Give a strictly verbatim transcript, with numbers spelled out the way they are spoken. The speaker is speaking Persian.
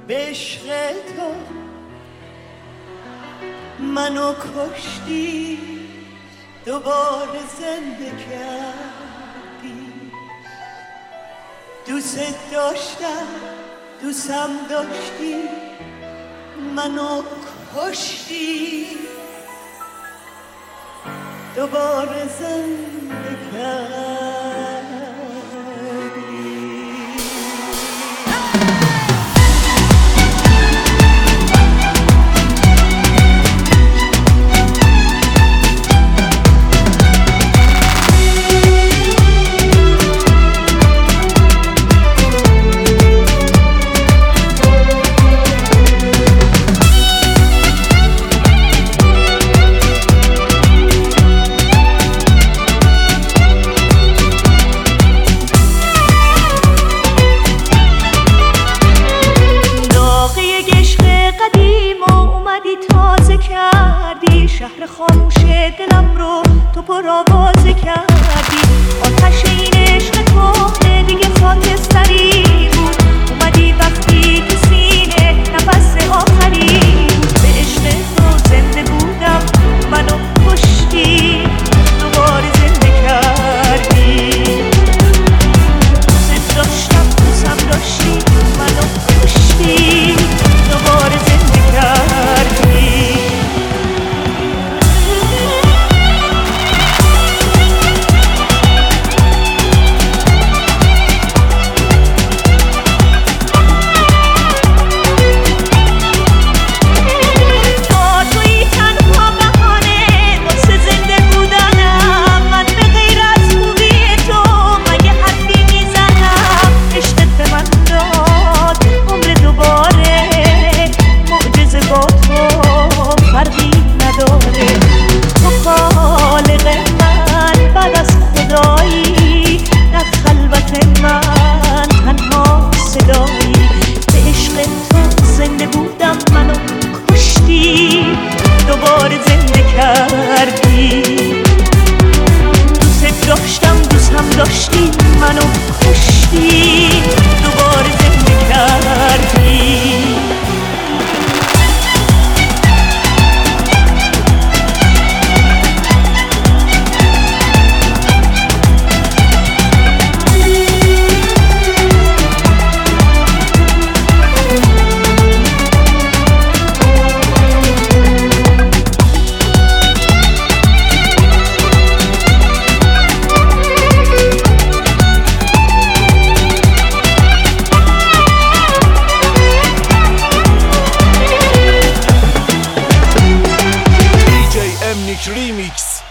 به عشق تو منو کشتی، دوباره زنده کردی. دوست داشتم، دوستم داشتی، منو کشتی، دوباره زنده کردی. شهر خاموش دلم رو تو پر آوازه کردی. آتش این عشق تو دیگه خاکستری بود. اومدی وقتی تو سینه نفس آخری بود. به عشق تو زنده بودم، منو کشتی، دوباره زنده کردی. دوست داشتم، دوستم داشتی، منو کشتی، دوباره زنده کردی. دوباره زنده کردی. دوست داشتم، دوستم داشتی، منو کشتی، دوباره زنده کردی. Remix